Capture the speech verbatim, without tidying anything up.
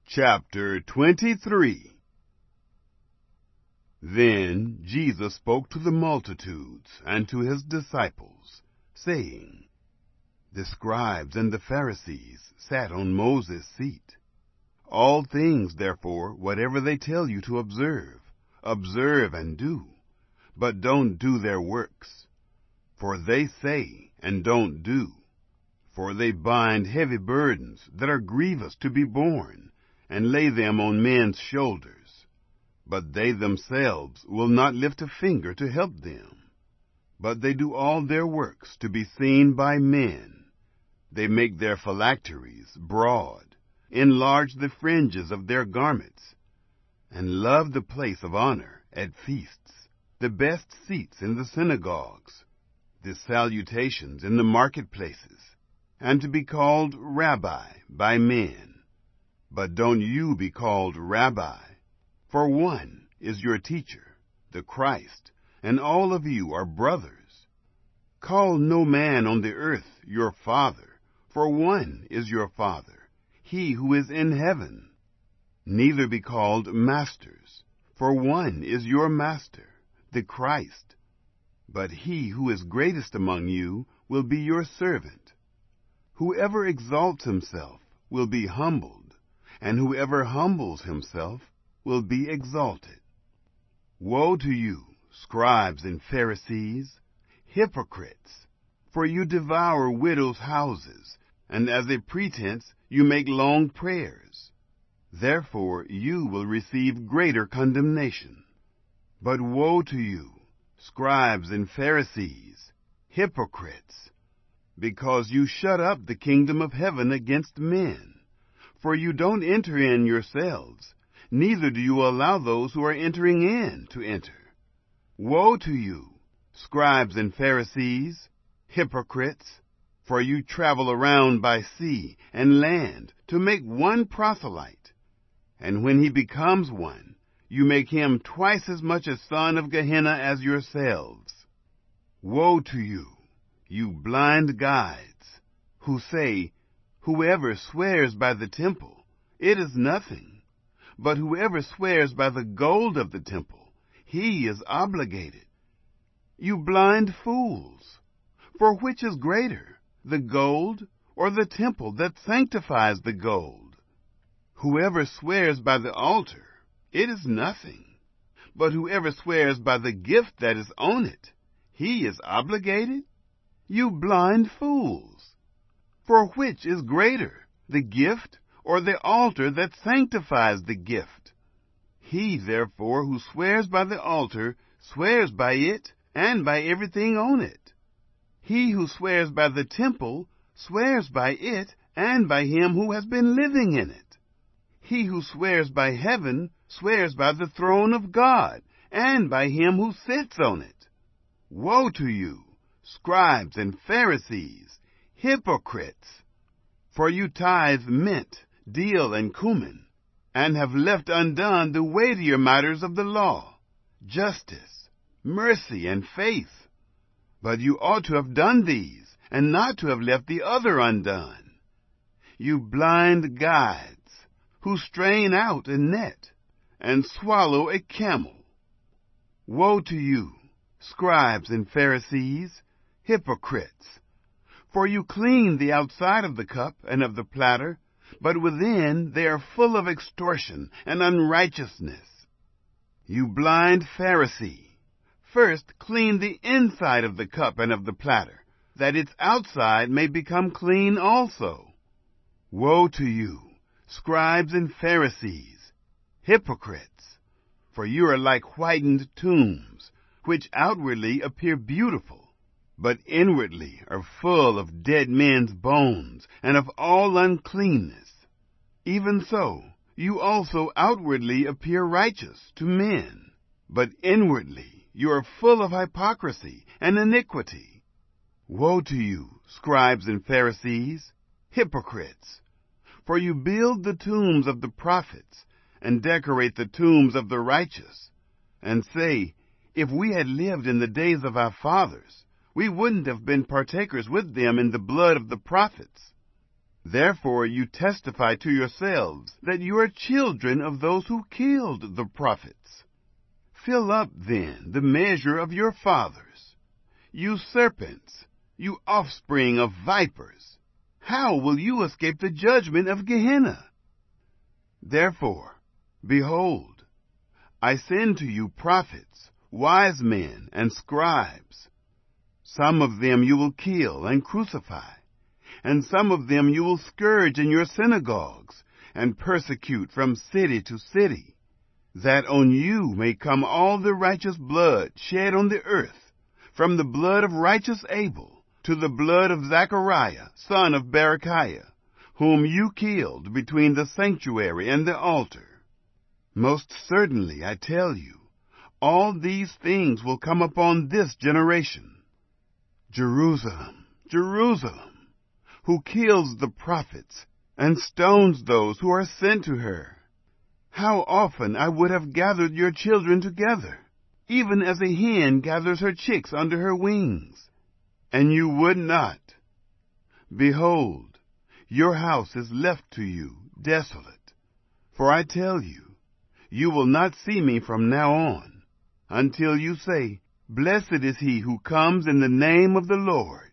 Chapter twenty-three. Then Jesus spoke to the multitudes and to his disciples, saying, The scribes and the Pharisees sat on Moses' seat. All things, therefore, whatever they tell you to observe, observe and do, but don't do their works. For they say and don't do. For they bind heavy burdens that are grievous to be borne, and lay them on men's shoulders. But they themselves will not lift a finger to help them. But they do all their works to be seen by men. They make their phylacteries broad, enlarge the fringes of their garments, and love the place of honor at feasts, the best seats in the synagogues, the salutations in the marketplaces, and to be called Rabbi by men. But don't you be called Rabbi, for one is your teacher, the Christ, and all of you are brothers. Call no man on the earth your father, for one is your Father, he who is in heaven. Neither be called masters, for one is your Master, the Christ. But he who is greatest among you will be your servant. Whoever exalts himself will be humbled, and whoever humbles himself will be exalted. Woe to you, scribes and Pharisees, hypocrites! For you devour widows' houses, and as a pretense you make long prayers. Therefore you will receive greater condemnation. But woe to you, scribes and Pharisees, hypocrites! Because you shut up the kingdom of heaven against men. For you don't enter in yourselves, neither do you allow those who are entering in to enter. Woe to you, scribes and Pharisees, hypocrites! For you travel around by sea and land to make one proselyte. And when he becomes one, you make him twice as much a son of Gehenna as yourselves. Woe to you, you blind guides, who say, Whoever swears by the temple, it is nothing. But whoever swears by the gold of the temple, he is obligated. You blind fools! For which is greater, the gold or the temple that sanctifies the gold? Whoever swears by the altar, it is nothing. But whoever swears by the gift that is on it, he is obligated. You blind fools! For which is greater, the gift or the altar that sanctifies the gift? He, therefore, who swears by the altar, swears by it and by everything on it. He who swears by the temple, swears by it and by him who has been living in it. He who swears by heaven, swears by the throne of God and by him who sits on it. Woe to you, scribes and Pharisees, hypocrites! For you tithe mint, dill, and cumin, and have left undone the weightier matters of the law, justice, mercy, and faith. But you ought to have done these, and not to have left the other undone. You blind guides, who strain out a net, and swallow a camel. Woe to you, scribes and Pharisees, hypocrites! For you clean the outside of the cup and of the platter, but within they are full of extortion and unrighteousness. You blind Pharisee! First clean the inside of the cup and of the platter, that its outside may become clean also. Woe to you, scribes and Pharisees, hypocrites! For you are like whitened tombs, which outwardly appear beautiful, but inwardly are full of dead men's bones and of all uncleanness. Even so, you also outwardly appear righteous to men, but inwardly you are full of hypocrisy and iniquity. Woe to you, scribes and Pharisees, hypocrites! For you build the tombs of the prophets and decorate the tombs of the righteous, and say, If we had lived in the days of our fathers, we wouldn't have been partakers with them in the blood of the prophets. Therefore you testify to yourselves that you are children of those who killed the prophets. Fill up, then, the measure of your fathers. You serpents, you offspring of vipers, how will you escape the judgment of Gehenna? Therefore, behold, I send to you prophets, wise men, and scribes. Some of them you will kill and crucify, and some of them you will scourge in your synagogues, and persecute from city to city, that on you may come all the righteous blood shed on the earth, from the blood of righteous Abel to the blood of Zechariah, son of Berechiah, whom you killed between the sanctuary and the altar. Most certainly, I tell you, all these things will come upon this generation. Jerusalem, Jerusalem, who kills the prophets and stones those who are sent to her. How often I would have gathered your children together, even as a hen gathers her chicks under her wings, and you would not. Behold, your house is left to you desolate. For I tell you, you will not see me from now on, until you say, Blessed is he who comes in the name of the Lord.